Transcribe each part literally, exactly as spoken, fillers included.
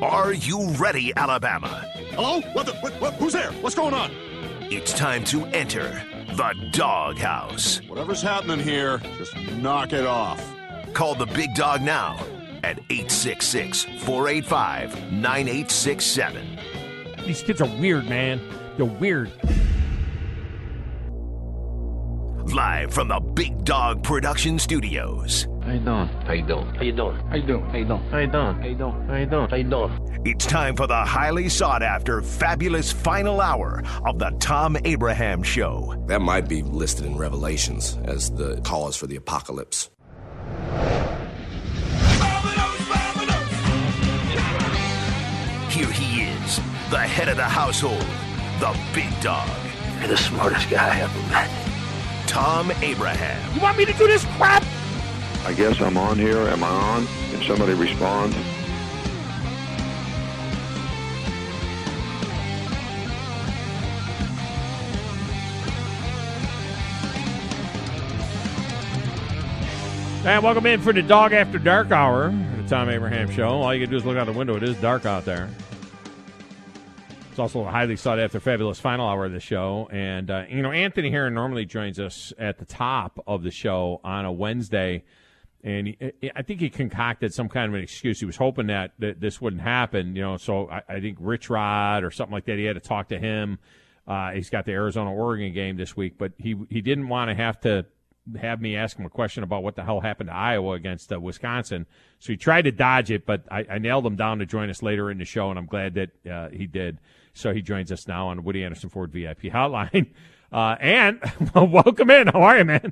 Are you ready, Alabama? Hello? What the? What, what, who's there? What's going on? It's time to enter the Doghouse. Whatever's happening here, just knock it off. Call the big dog now at eight six six, four eight five, nine eight six seven. These kids are weird, man. They're weird. Live from the Big Dog Production Studios. How you doing? How you doing? How you doing? How you doing? How you doing? How you doing? How you doing? How you doing? How you doing? It's time for the highly sought-after, fabulous final hour of the Tom Abraham Show. That might be listed in Revelations as the cause for the apocalypse. Here he is, the head of the household, the big dog. You're the smartest guy I ever met. Tom Abraham. You want me to do this crap? I guess I'm on here. Am I on? Can somebody respond? And welcome in for the Dog After Dark Hour, the Tom Abraham Show. All you can do is look out the window. It is dark out there. It's also a highly sought after, fabulous final hour of the show. And, uh, you know, Anthony Herron normally joins us at the top of the show on a Wednesday. And he, I think he concocted some kind of an excuse. He was hoping that, that this wouldn't happen, you know. So I, I think Rich Rod or something like that, he had to talk to him. Uh, he's got the Arizona-Oregon game this week. But he, he didn't want to have to have me ask him a question about what the hell happened to Iowa against uh, Wisconsin. So he tried to dodge it, but I, I nailed him down to join us later in the show, and I'm glad that uh, he did. So he joins us now on the Woody Anderson Ford V I P hotline. Uh, and welcome in. How are you, man?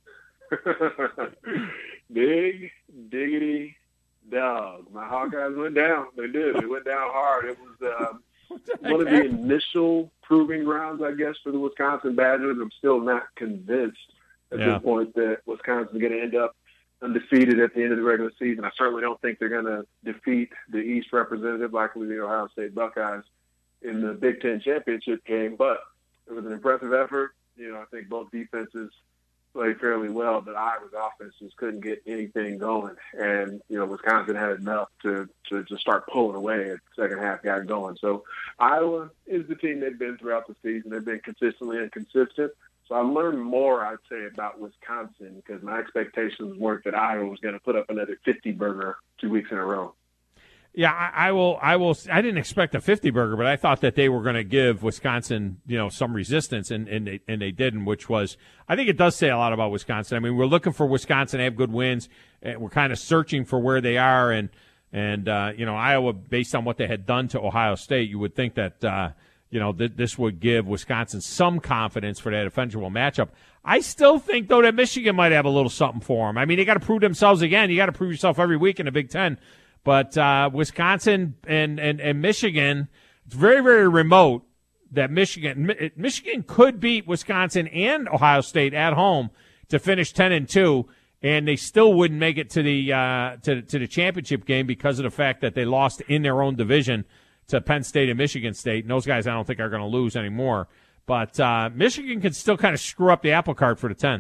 Big diggity dog. My Hawkeyes went down. They did. They went down hard. It was uh, one of the initial proving grounds, I guess, for the Wisconsin Badgers. I'm still not convinced at yeah. this point that Wisconsin's going to end up undefeated at the end of the regular season. I certainly don't think they're going to defeat the East representative like with the Ohio State Buckeyes in the Big Ten championship game, but it was an impressive effort. You know, I think both defenses played fairly well, but Iowa's offenses couldn't get anything going. And, you know, Wisconsin had enough to, to, to start pulling away at the second half, got going. So Iowa is the team they've been throughout the season. They've been consistently inconsistent. So I learned more, I'd say, about Wisconsin because my expectations weren't that Iowa was going to put up another fifty burger two weeks in a row. Yeah, I, I will. I will. I didn't expect a fifty burger, but I thought that they were going to give Wisconsin, you know, some resistance, and and they, and they didn't. Which was, I think, it does say a lot about Wisconsin. I mean, we're looking for Wisconsin to have good wins, and we're kind of searching for where they are, and and uh, you know, Iowa, based on what they had done to Ohio State, you would think that uh, you know th- this would give Wisconsin some confidence for that eventual matchup. I still think, though, that Michigan might have a little something for them. I mean, they got to prove themselves again. You got to prove yourself every week in the Big Ten. But uh, Wisconsin and, and, and Michigan, it's very, very remote that Michigan Michigan could beat Wisconsin and Ohio State at home to finish ten and two, and they still wouldn't make it to the uh, to to the championship game because of the fact that they lost in their own division to Penn State and Michigan State. And those guys, I don't think, are going to lose anymore. But uh, Michigan can still kind of screw up the apple cart for the ten.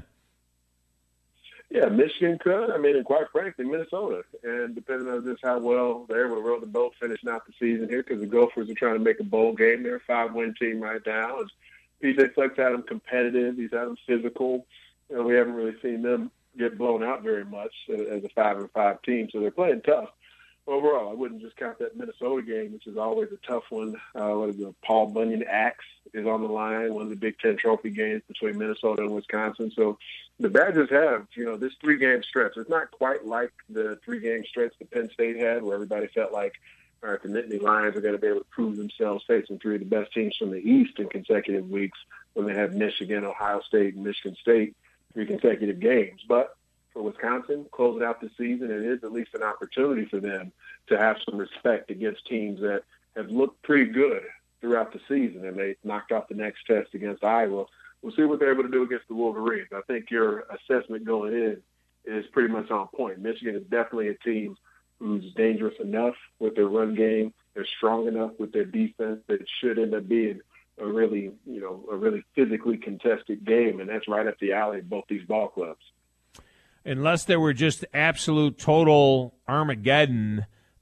Yeah, Michigan could. I mean, and quite frankly, Minnesota. And depending on just how well they're able to row the boat finishing out the season here, because the Gophers are trying to make a bowl game. They're a five-win team right now. And P J Fleck's had them competitive. He's had them physical. You know, we haven't really seen them get blown out very much as a five and five team. So they're playing tough. Overall, I wouldn't just count that Minnesota game, which is always a tough one. Uh, what is it? Paul Bunyan Axe is on the line, one of the Big Ten trophy games between Minnesota and Wisconsin. So the Badgers have, you know, this three-game stretch. It's not quite like the three-game stretch that Penn State had where everybody felt like, all right, the Nittany Lions are going to be able to prove themselves facing three of the best teams from the East in consecutive weeks when they have Michigan, Ohio State, and Michigan State three consecutive games. But for Wisconsin, closing out the season, it is at least an opportunity for them to have some respect against teams that have looked pretty good throughout the season, and they knocked off the next test against Iowa. We'll see what they're able to do against the Wolverines. I think your assessment going in is pretty much on point. Michigan is definitely a team who's dangerous enough with their run game. They're strong enough with their defense that it should end up being a really, you know, a really physically contested game, and that's right up the alley of both these ball clubs. Unless there were just absolute total Armageddon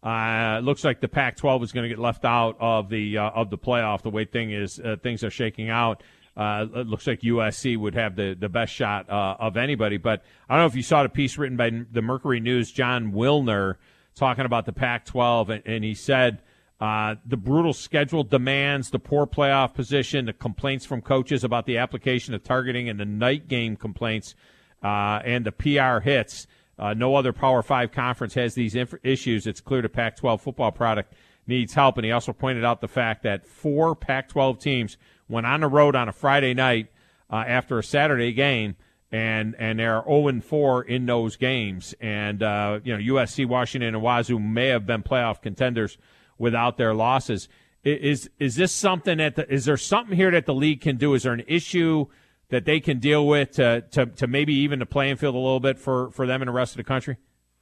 Uh, it looks like the Pac twelve is going to get left out of the uh, of the playoff. The way thing is uh, things are shaking out. Uh, it looks like U S C would have the, the best shot uh, of anybody. But I don't know if you saw the piece written by the Mercury News, John Wilner, talking about the Pac twelve, and, and he said uh, the brutal schedule demands, the poor playoff position, the complaints from coaches about the application of targeting, and the night game complaints uh, and the P R hits. Uh, no other Power Five conference has these inf- issues. It's clear the Pac twelve football product needs help. And he also pointed out the fact that four Pac twelve teams went on the road on a Friday night uh, after a Saturday game, and and they're oh and four in those games. And uh, you know, U S C, Washington, and Wazoo may have been playoff contenders without their losses. Is is this something that the, is there something here that the league can do? Is there an issue that they can deal with to, to, to maybe even the playing field a little bit for, for them and the rest of the country?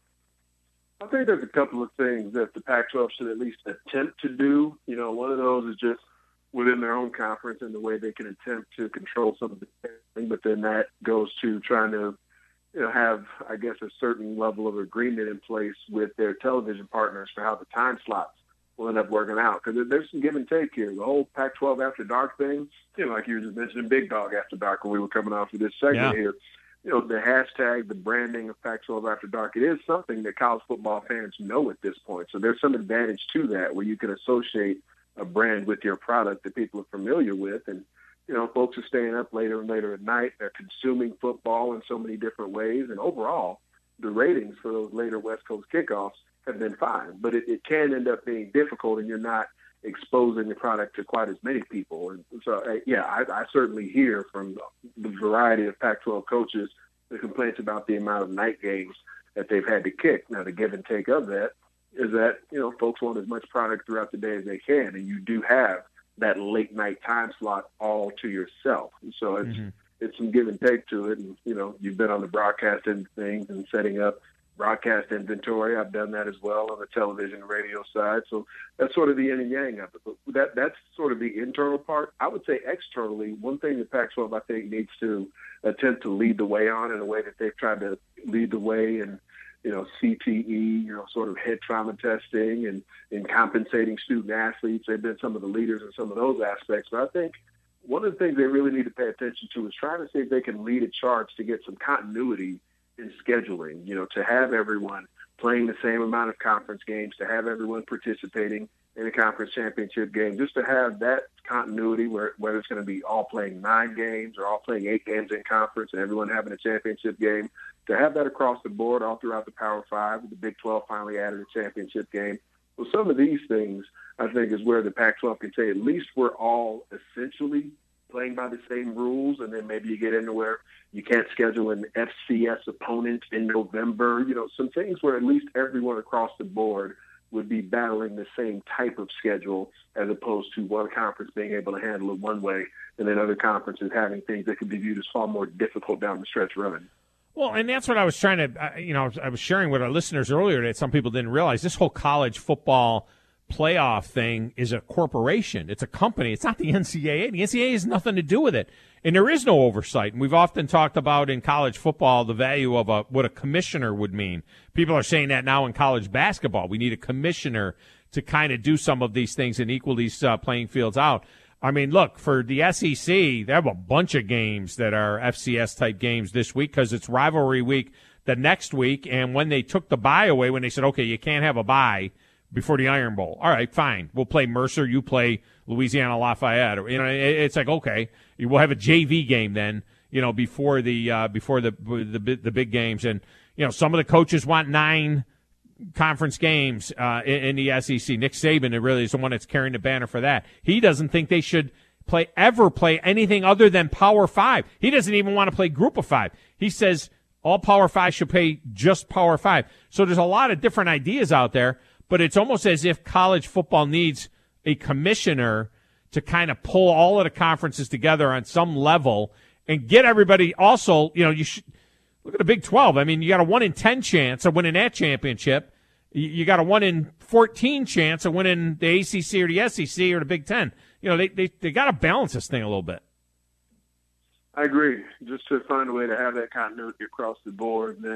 I think there's a couple of things that the Pac twelve should at least attempt to do. You know, one of those is just within their own conference and the way they can attempt to control some of the thing, but then that goes to trying to, you know, have, I guess, a certain level of agreement in place with their television partners for how the time slots will end up working out. Because there's some give and take here. The whole Pac twelve After Dark thing, you know, like you were just mentioning Big Dog After Dark when we were coming off of this segment yeah. here. You know, the hashtag, the branding of Pac twelve After Dark, it is something that college football fans know at this point. So there's some advantage to that where you can associate a brand with your product that people are familiar with. And, you know, folks are staying up later and later at night. They're consuming football in so many different ways. And overall, the ratings for those later West Coast kickoffs have been fine. But it, it can end up being difficult, and you're not exposing the product to quite as many people. And so, uh, yeah, I, I certainly hear from the variety of Pac twelve coaches the complaints about the amount of night games that they've had to kick. Now, the give and take of that is that, you know, folks want as much product throughout the day as they can, and you do have that late night time slot all to yourself. And so it's, mm-hmm. it's some give and take to it. And, you know, you've been on the broadcast end of things and setting up broadcast inventory. I've done that as well on the television and radio side. So that's sort of the yin and yang of it. But that that's sort of the internal part. I would say externally, one thing that Pac twelve, I think, needs to attempt to lead the way on in a way that they've tried to lead the way in, you know, C T E, you know, sort of head trauma testing and, and compensating student athletes. They've been some of the leaders in some of those aspects. But I think one of the things they really need to pay attention to is trying to see if they can lead a charge to get some continuity in scheduling, you know, to have everyone playing the same amount of conference games, to have everyone participating in a conference championship game, just to have that continuity where whether it's going to be all playing nine games or all playing eight games in conference and everyone having a championship game, to have that across the board all throughout the Power Five. The Big twelve finally added a championship game. Well, some of these things, I think, is where the Pac twelve can say at least we're all essentially playing by the same rules, and then maybe you get into where you can't schedule an F C S opponent in November, you know, some things where at least everyone across the board would be battling the same type of schedule as opposed to one conference being able to handle it one way and then other conferences having things that could be viewed as far more difficult down the stretch running. Well, and that's what I was trying to, you know, I was sharing with our listeners earlier that some people didn't realize this whole college football playoff thing is a corporation. It's a company. It's not the N C double A. The N C double A has nothing to do with it. And there is no oversight. And we've often talked about in college football the value of a what a commissioner would mean. People are saying that now in college basketball. We need a commissioner to kind of do some of these things and equal these uh, playing fields out. I mean, look, for the S E C, they have a bunch of games that are F C S-type games this week because it's rivalry week the next week. And when they took the bye away, when they said, okay, you can't have a bye before the Iron Bowl. All right, fine. We'll play Mercer. You play Louisiana Lafayette. Or, you know, it's like, okay, we'll have a J V game then, you know, before the uh, before the, the the big games. And, you know, some of the coaches want nine conference games uh, in, in the S E C. Nick Saban, it really is the one that's carrying the banner for that. He doesn't think they should play ever play anything other than Power Five. He doesn't even want to play Group of Five. He says all Power Five should play just Power Five. So there's a lot of different ideas out there. But it's almost as if college football needs a commissioner to kind of pull all of the conferences together on some level and get everybody also, you know, you should look at the Big twelve. I mean, you got a one in ten chance of winning that championship. You got a one in fourteen chance of winning the A C C or the S E C or the Big Ten. You know, they, they, they got to balance this thing a little bit. I agree. Just to find a way to have that continuity across the board. And then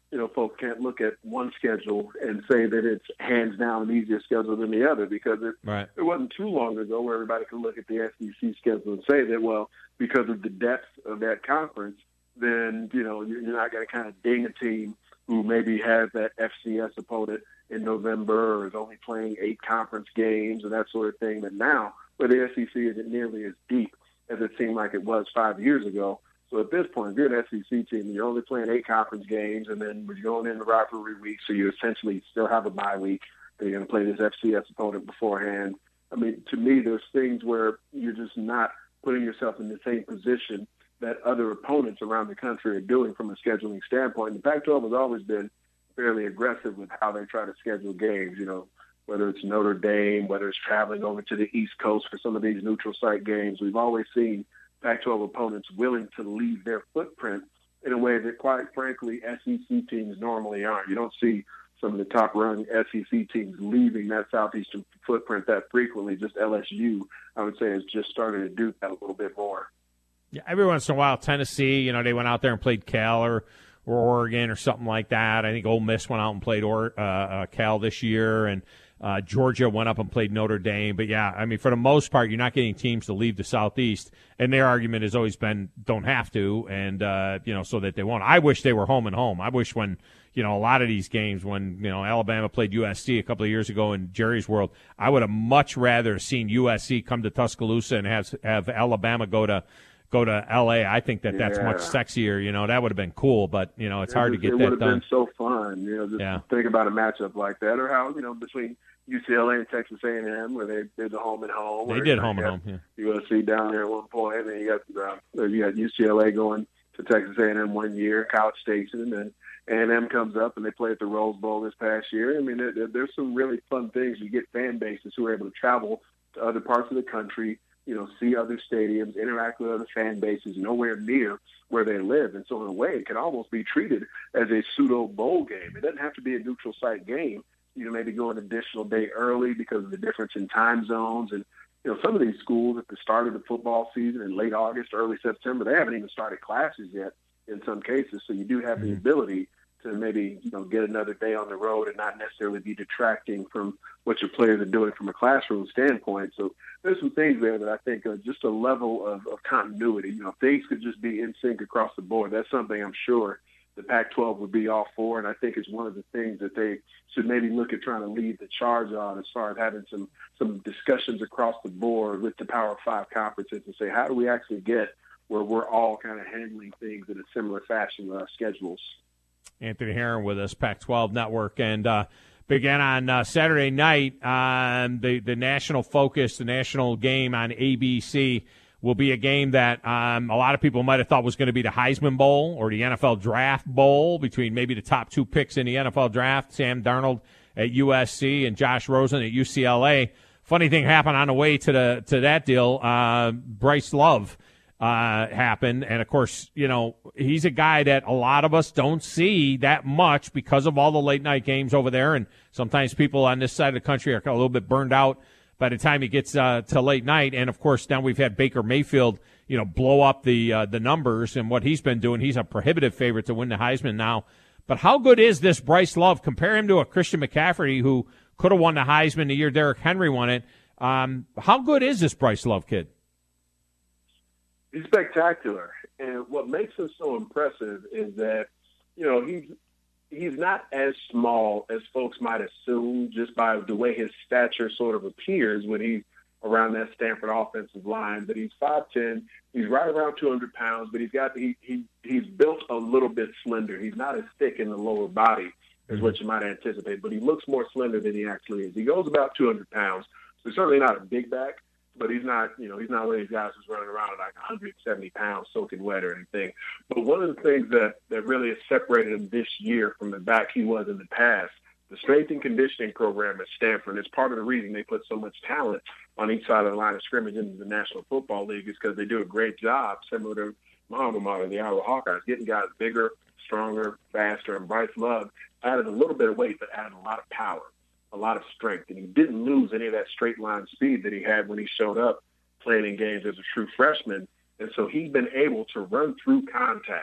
you know, folks can't look at one schedule and say that it's hands down an easier schedule than the other, because it, right. it wasn't too long ago where everybody could look at the S E C schedule and say that, well, because of the depth of that conference, then, you know, you're not going to kind of ding a team who maybe has that F C S opponent in November or is only playing eight conference games and that sort of thing. But now, where the S E C isn't nearly as deep as it seemed like it was five years ago. So at this point, if you're an S E C team, you're only playing eight conference games, and then you're going into rivalry week, so you essentially still have a bye week, and you're going to play this F C S opponent beforehand. I mean, to me, there's things where you're just not putting yourself in the same position that other opponents around the country are doing from a scheduling standpoint. The Pac twelve has always been fairly aggressive with how they try to schedule games, you know, whether it's Notre Dame, whether it's traveling over to the East Coast for some of these neutral site games. We've always seen Pac twelve opponents willing to leave their footprint in a way that, quite frankly, S E C teams normally aren't. You don't see some of the top-run S E C teams leaving that southeastern footprint that frequently. Just L S U, I would say, has just started to do that a little bit more. Yeah, every once in a while, Tennessee, you know, they went out there and played Cal or, or Oregon or something like that. I think Ole Miss went out and played or, uh, uh, Cal this year, and Uh, Georgia went up and played Notre Dame. But, yeah, I mean, for the most part, you're not getting teams to leave the Southeast. And their argument has always been don't have to, and, uh, you know, so that they won't. I wish they were home and home. I wish when, you know, a lot of these games, when, you know, Alabama played U S C a couple of years ago in Jerry's World, I would have much rather seen U S C come to Tuscaloosa and have, have Alabama go to go to L A. I think that that's yeah. much sexier. You know, that would have been cool. But, you know, it's it hard was, to get it that done. It would have been so fun, you know, just yeah. think about a matchup like that, or how, you know, between U C L A and Texas A and M, where they did the home and home. They did home and home, yeah. U S C down there at one point, and then you got uh, you got U C L A going to Texas A and M one year, College Station, and A and M comes up and they play at the Rose Bowl this past year. I mean, there, there's some really fun things. You get fan bases who are able to travel to other parts of the country, you know, see other stadiums, interact with other fan bases nowhere near where they live. And so in a way, it can almost be treated as a pseudo bowl game. It doesn't have to be a neutral site game. You know, maybe go an additional day early because of the difference in time zones. And, you know, some of these schools at the start of the football season in late August, early September, they haven't even started classes yet in some cases. So you do have mm-hmm. the ability to maybe, you know, get another day on the road and not necessarily be detracting from what your players are doing from a classroom standpoint. So there's some things there that I think are just a level of, of continuity. You know, things could just be in sync across the board. That's something I'm sure the Pac twelve would be all for, and I think it's one of the things that they should maybe look at trying to lead the charge on, as far as having some some discussions across the board with the Power Five conferences and say, how do we actually get where we're all kind of handling things in a similar fashion with our schedules. Anthony Herron with us, Pac twelve Network, and uh, began on uh, Saturday night. Um, the the national focus, the national game on A B C will be a game that um, a lot of people might have thought was going to be the Heisman Bowl or the N F L Draft Bowl, between maybe the top two picks in the N F L Draft, Sam Darnold at U S C and Josh Rosen at U C L A. Funny thing happened on the way to the to that deal. Uh, Bryce Love uh, happened, and of course, you know, he's a guy that a lot of us don't see that much because of all the late night games over there, and sometimes people on this side of the country are a little bit burned out by the time he gets uh, to late night. And of course, now we've had Baker Mayfield, you know, blow up the uh, the numbers and what he's been doing. He's a prohibitive favorite to win the Heisman now. But how good is this Bryce Love? Compare him to a Christian McCaffrey who could have won the Heisman the year Derrick Henry won it. Um, how good is this Bryce Love kid? He's spectacular. And what makes him so impressive is that, you know, he's he's not as small as folks might assume just by the way his stature sort of appears when he's around that Stanford offensive line. But he's five ten. He's right around two hundred pounds, but he's got he, he he's built a little bit slender. He's not as thick in the lower body as what you might anticipate, but he looks more slender than he actually is. He goes about two hundred pounds, so he's certainly not a big back, but he's not, you know, he's not one of these guys who's running around at like one hundred seventy pounds soaking wet or anything. But one of the things that, that really has separated him this year from the back he was in the past, the strength and conditioning program at Stanford, is part of the reason they put so much talent on each side of the line of scrimmage into the National Football League, is because they do a great job, similar to my alma mater, the Iowa Hawkeyes, getting guys bigger, stronger, faster. And Bryce Love added a little bit of weight, but added a lot of power, a lot of strength. And he didn't lose any of that straight line speed that he had when he showed up playing in games as a true freshman. And so he's been able to run through contact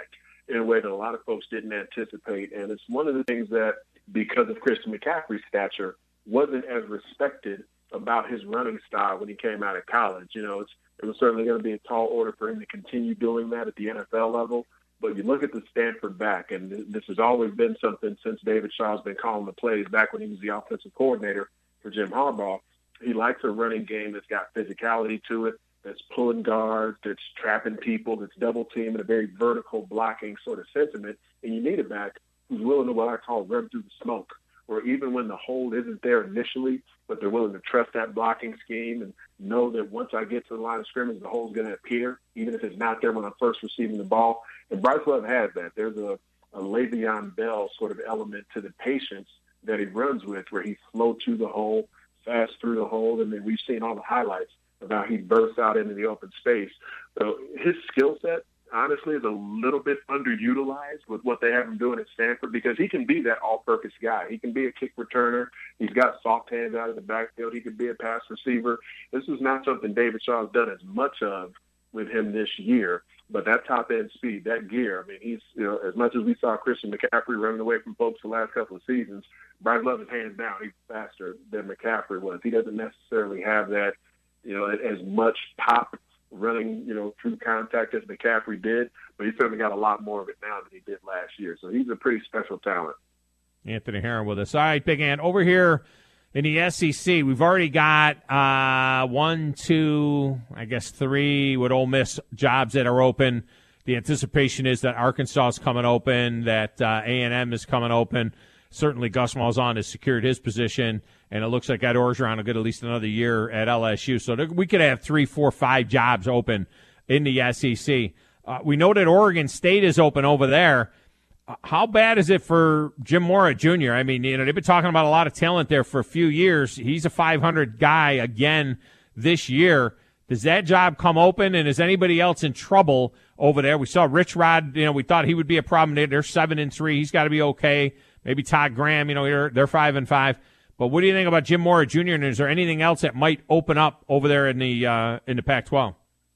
in a way that a lot of folks didn't anticipate. And it's one of the things that, because of Christian McCaffrey's stature, wasn't as respected about his running style when he came out of college. You know, it's, it was certainly going to be a tall order for him to continue doing that at the N F L level. But you look at the Stanford back, and this has always been something since David Shaw's been calling the plays back when he was the offensive coordinator for Jim Harbaugh. He likes a running game that's got physicality to it, that's pulling guards, that's trapping people, that's double teaming, a very vertical blocking sort of sentiment. And you need a back who's willing to, what I call, run through the smoke, or even when the hold isn't there initially, but they're willing to trust that blocking scheme and know that once I get to the line of scrimmage, the hole's going to appear, even if it's not there when I'm first receiving the ball. And Bryce Love has that. There's a, a Le'Veon Bell sort of element to the patience that he runs with, where he's slow to the hole, fast through the hole, and then we've seen all the highlights of how he bursts out into the open space. So his skill set, honestly, is a little bit underutilized with what they have him doing at Stanford, because he can be that all-purpose guy. He can be a kick returner. He's got soft hands out of the backfield. He could be a pass receiver. This is not something David Shaw has done as much of with him this year, but that top-end speed, that gear, I mean, he's, you know, as much as we saw Christian McCaffrey running away from folks the last couple of seasons, Bryce Love is hands down. He's faster than McCaffrey was. He doesn't necessarily have that, you know, as much pop running, you know, through contact as McCaffrey did, but he's certainly got a lot more of it now than he did last year. So he's a pretty special talent. Anthony Herron with us. All right, Big Ant, over here in the S E C, we've already got uh, one, two, I guess three with Ole Miss jobs that are open. The anticipation is that Arkansas is coming open, that uh, A and M is coming open. Certainly Gus Malzahn has secured his position, and it looks like Ed Orgeron will get at least another year at L S U. So we could have three, four, five jobs open in the S E C. Uh, we know that Oregon State is open over there. Uh, how bad is it for Jim Mora Junior? I mean, you know, they've been talking about a lot of talent there for a few years. He's a five hundred guy again this year. Does that job come open, and is anybody else in trouble over there? We saw Rich Rod, you know, we thought he would be a problem. They're seven and three. He's got to be okay. Maybe Todd Graham, you know, they're, they're five and five. But what do you think about Jim Mora Junior, and is there anything else that might open up over there in the uh, in the Pac twelve?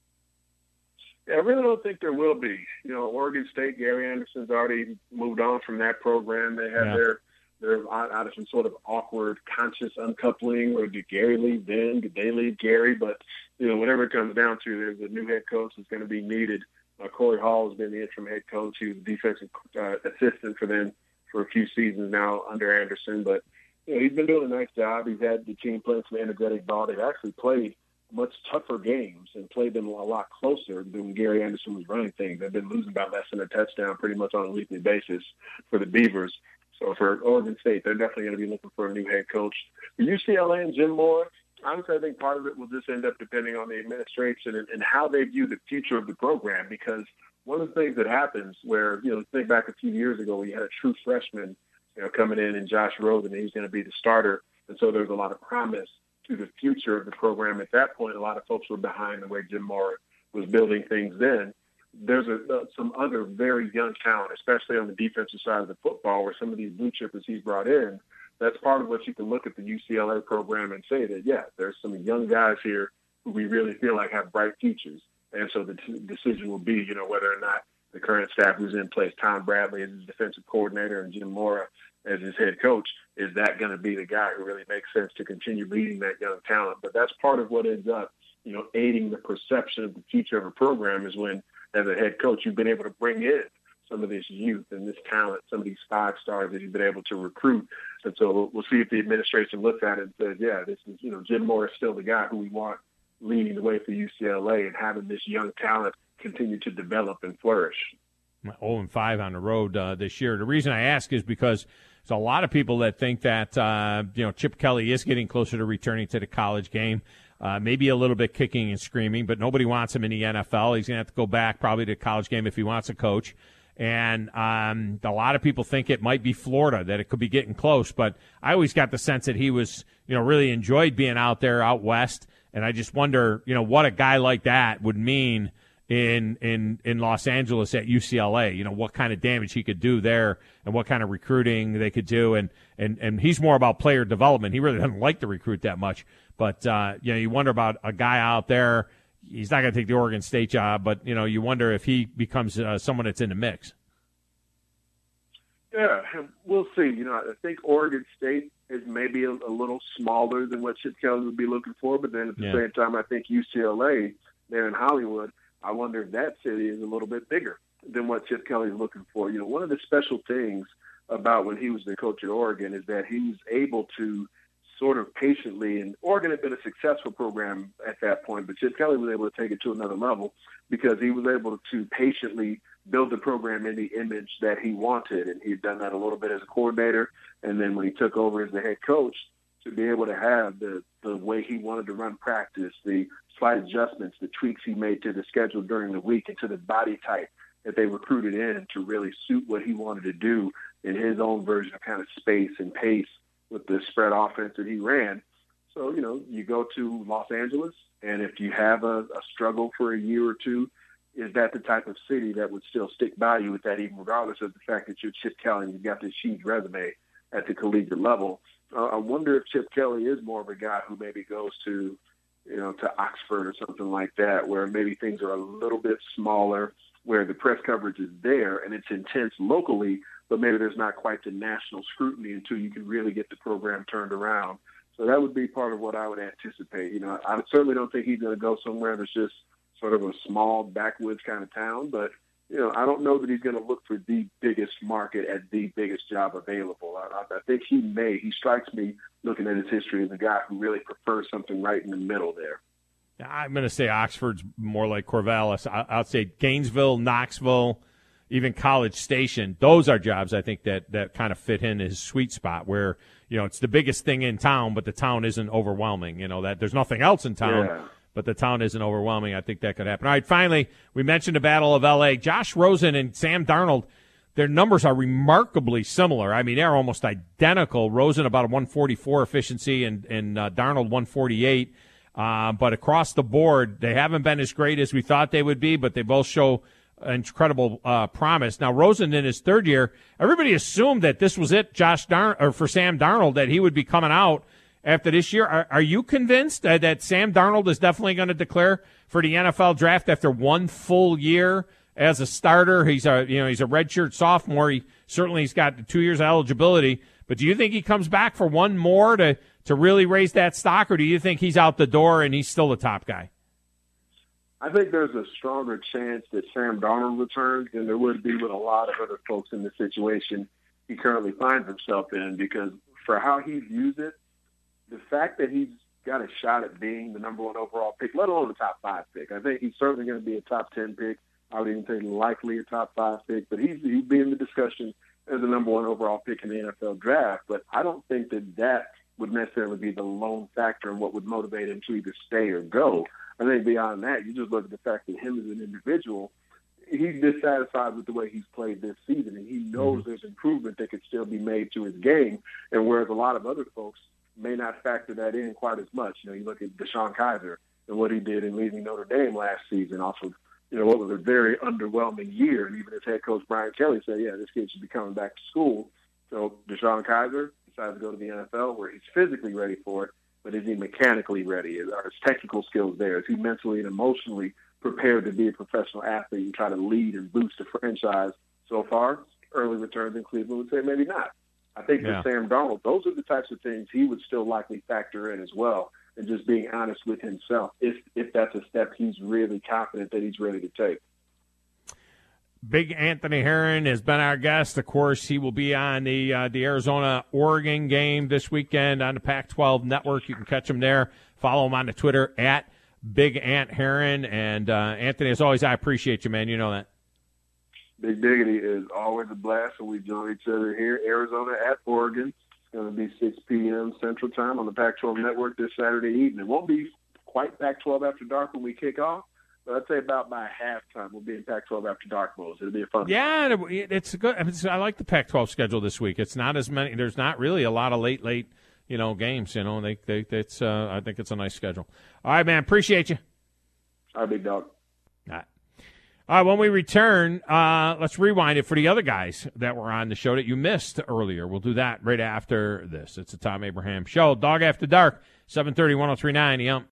Yeah, I really don't think there will be. You know, Oregon State, Gary Anderson's already moved on from that program. They have yeah. their they're out, out of some sort of awkward conscious uncoupling, or did Gary leave then? Did they leave Gary? But, you know, whatever it comes down to, there's a new head coach that's going to be needed. Uh, Corey Hall has been the interim head coach. He was defensive uh, assistant for them for a few seasons now under Anderson. But, you know, he's been doing a nice job. He's had the team playing some energetic ball. They've actually played much tougher games and played them a lot closer than when Gary Anderson was running things. They've been losing by less than a touchdown pretty much on a weekly basis for the Beavers. So for Oregon State, they're definitely going to be looking for a new head coach. For U C L A and Jim Mora, honestly, I think part of it will just end up depending on the administration and, and how they view the future of the program, because one of the things that happens where, you know, think back a few years ago when you had a true freshman, you know, coming in and Josh Rosen, and he's going to be the starter. And so there's a lot of promise to the future of the program. At that point, a lot of folks were behind the way Jim Mora was building things then. There's a, uh, some other very young talent, especially on the defensive side of the football, where some of these blue chippers he's brought in. That's part of what you can look at the U C L A program and say that, yeah, there's some young guys here who we really feel like have bright futures. And so the t- decision will be, you know, whether or not the current staff who's in place, Tom Bradley as his defensive coordinator and Jim Mora as his head coach, is that going to be the guy who really makes sense to continue leading that young talent? But that's part of what ends up, you know, aiding the perception of the future of a program, is when, as a head coach, you've been able to bring in some of this youth and this talent, some of these five stars that you've been able to recruit. And so we'll, we'll see if the administration looks at it and says, yeah, this is, you know, Jim Mora is still the guy who we want leading the way for U C L A and having this young talent continue to develop and flourish. oh and five on the road uh, this year. The reason I ask is because there's a lot of people that think that, uh, you know, Chip Kelly is getting closer to returning to the college game. Uh, maybe a little bit kicking and screaming, but nobody wants him in the N F L. He's going to have to go back probably to the college game if he wants to coach. And um, a lot of people think it might be Florida, that it could be getting close. But I always got the sense that he was, you know, really enjoyed being out there out west. And I just wonder, you know, what a guy like that would mean in in in Los Angeles at U C L A. You know, what kind of damage he could do there and what kind of recruiting they could do. And, and, and he's more about player development. He really doesn't like to recruit that much. But, uh, you know, you wonder about a guy out there. He's not going to take the Oregon State job, but, you know, you wonder if he becomes uh, someone that's in the mix. Yeah, we'll see. You know, I think Oregon State is maybe a, a little smaller than what Chip Kelly would be looking for, but then at the yeah. same time, I think U C L A there in Hollywood, I wonder if that city is a little bit bigger than what Chip Kelly is looking for. You know, one of the special things about when he was the coach at Oregon is that he was able to sort of patiently, and Oregon had been a successful program at that point, but Chip Kelly was able to take it to another level because he was able to patiently build the program in the image that he wanted. And he'd done that a little bit as a coordinator. And then when he took over as the head coach, to be able to have the, the way he wanted to run practice, the slight adjustments, the tweaks he made to the schedule during the week and to the body type that they recruited in to really suit what he wanted to do in his own version of kind of space and pace with the spread offense that he ran. So, you know, you go to Los Angeles, and if you have a, a struggle for a year or two, is that the type of city that would still stick by you with that, even regardless of the fact that you're Chip Kelly and you've got this huge resume at the collegiate level? Uh, I wonder if Chip Kelly is more of a guy who maybe goes to, you know, to Oxford or something like that, where maybe things are a little bit smaller, where the press coverage is there and it's intense locally, but maybe there's not quite the national scrutiny until you can really get the program turned around. So that would be part of what I would anticipate. You know, I certainly don't think he's going to go somewhere that's just sort of a small backwoods kind of town, but, you know, I don't know that he's going to look for the biggest market at the biggest job available. I, I think he may. He strikes me, looking at his history, as a guy who really prefers something right in the middle there. I'm going to say Oxford's more like Corvallis. I'll say Gainesville, Knoxville, even College Station. Those are jobs I think that, that kind of fit in his sweet spot where, you know, it's the biggest thing in town, but the town isn't overwhelming. You know, that there's nothing else in town, yeah. but the town isn't overwhelming. I think that could happen. All right, finally, we mentioned the Battle of L A. Josh Rosen and Sam Darnold, their numbers are remarkably similar. I mean, they're almost identical. Rosen about a one forty-four efficiency and, and uh, Darnold one forty-eight. Uh, but across the board, they haven't been as great as we thought they would be, but they both show incredible uh, promise. Now, Rosen in his third year, everybody assumed that this was it, Josh Darn or for Sam Darnold, that he would be coming out after this year. Are, are you convinced uh, that Sam Darnold is definitely going to declare for the N F L draft after one full year as a starter? He's a you know he's a redshirt sophomore. He certainly he's got two years of eligibility. But do you think he comes back for one more to to really raise that stock, or do you think he's out the door and he's still the top guy? I think there's a stronger chance that Sam Darnold returns than there would be with a lot of other folks in the situation he currently finds himself in, because for how he views it, the fact that he's got a shot at being the number one overall pick, let alone the top five pick. I think he's certainly going to be a top ten pick. I would even say likely a top five pick, but he's, he'd be in the discussion as the number one overall pick in the N F L draft. But I don't think that that would necessarily be the lone factor in what would motivate him to either stay or go. I think beyond that, you just look at the fact that him as an individual, he's dissatisfied with the way he's played this season, and he knows mm-hmm. there's improvement that could still be made to his game. And whereas a lot of other folks may not factor that in quite as much. You know, you look at Deshaun Kaiser and what he did in leaving Notre Dame last season off of, you know, what was a very underwhelming year. And even his head coach, Brian Kelly, said, yeah, this kid should be coming back to school. So Deshaun Kaiser decided to go to the N F L where he's physically ready for it, but is he mechanically ready? Are his technical skills there? Is he mentally and emotionally prepared to be a professional athlete and try to lead and boost the franchise? So far, early returns in Cleveland would say maybe not. I think yeah. for Sam Darnold, those are the types of things he would still likely factor in as well, and just being honest with himself if if that's a step he's really confident that he's ready to take. Big Anthony Herron has been our guest. Of course, he will be on the uh, the Arizona-Oregon game this weekend on the Pac twelve Network. You can catch him there. Follow him on the Twitter at Big Ant Herron. And, uh, Anthony, as always, I appreciate you, man. You know that. Big Diggity is always a blast when we join each other here. Arizona at Oregon. It's going to be six p.m. Central Time on the Pac twelve Network this Saturday evening. It won't be quite Pac twelve After Dark when we kick off, but I'd say about by halftime we'll be in Pac twelve After Dark mode. It'll be a fun Yeah, one. it's good. It's, I like the Pac twelve schedule this week. It's not as many. There's not really a lot of late, late, you know, games. You know, they, they, it's. Uh, I think it's a nice schedule. All right, man. Appreciate you. All right, big dog. All right. All right, when we return, uh, let's rewind it for the other guys that were on the show that you missed earlier. We'll do that right after this. It's the Tom Abraham Show. Dog After Dark, seven thirty, one oh three point nine, the ump.